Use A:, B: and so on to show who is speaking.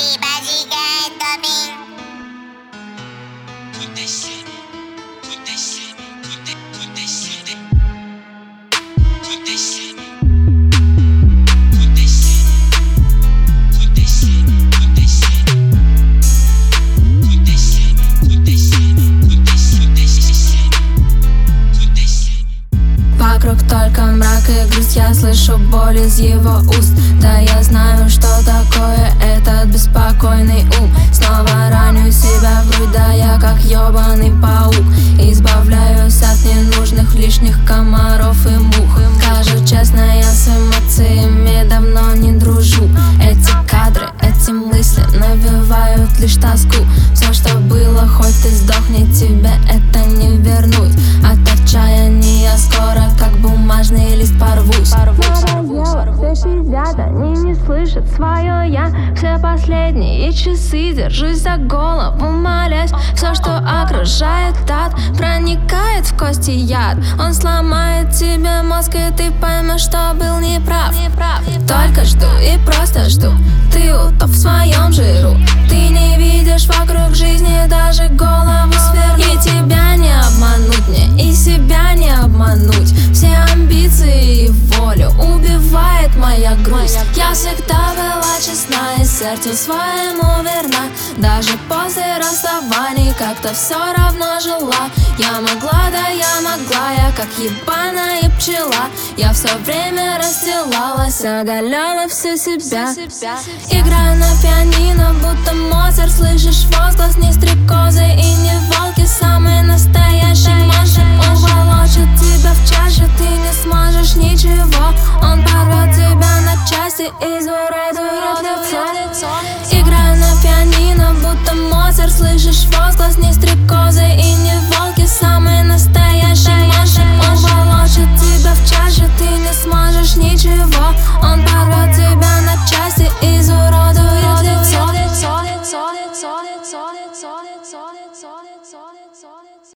A: Вокруг только мрак и грусть, я слышу боль из его уст. Да, я знаю, что такое этот беспокойный ум. Снова раню себя в грудь, да я как ёбаный паук. Избавляюсь от ненужных лишних комаров и мух. Скажу честно, я с эмоциями давно не дружу. Эти кадры, эти мысли навевают лишь тоску. Все, что было, хоть ты сдохни, тебе это не вернуть. От отчаяния скоро как бумажный лист порвусь. Все сидят, они не слышат свое я. Все последние часы держусь за голову, молясь. Все, что окружает ад, проникает в кости яд. Он сломает тебе мозг, и ты поймешь, что был неправ. Только жду и просто жду, ты утоп в своем жиру. Ты не видишь вокруг жизни даже голову свернуть. И тебя не обмануть мне, и себя не обмануть. Все амбиции и волю убивает моя грусть. Я всегда была честна и сердцу своему верна. Даже после расставаний как-то все равно жила. Я могла, да я могла, я как ебаная пчела. Я все время расстилалась, оголяла всю себя. Играю на пианино, будто Моцарт. Слышишь возглас, не стрекозы и не волки. Самый настоящий монстр уволочит тебя в чаше. Ты не сможешь ничего, он порвет тебя на части, изуродует лицо. Играю на пианино, будто Моцарт. Слышишь возглас, не стрекозы и не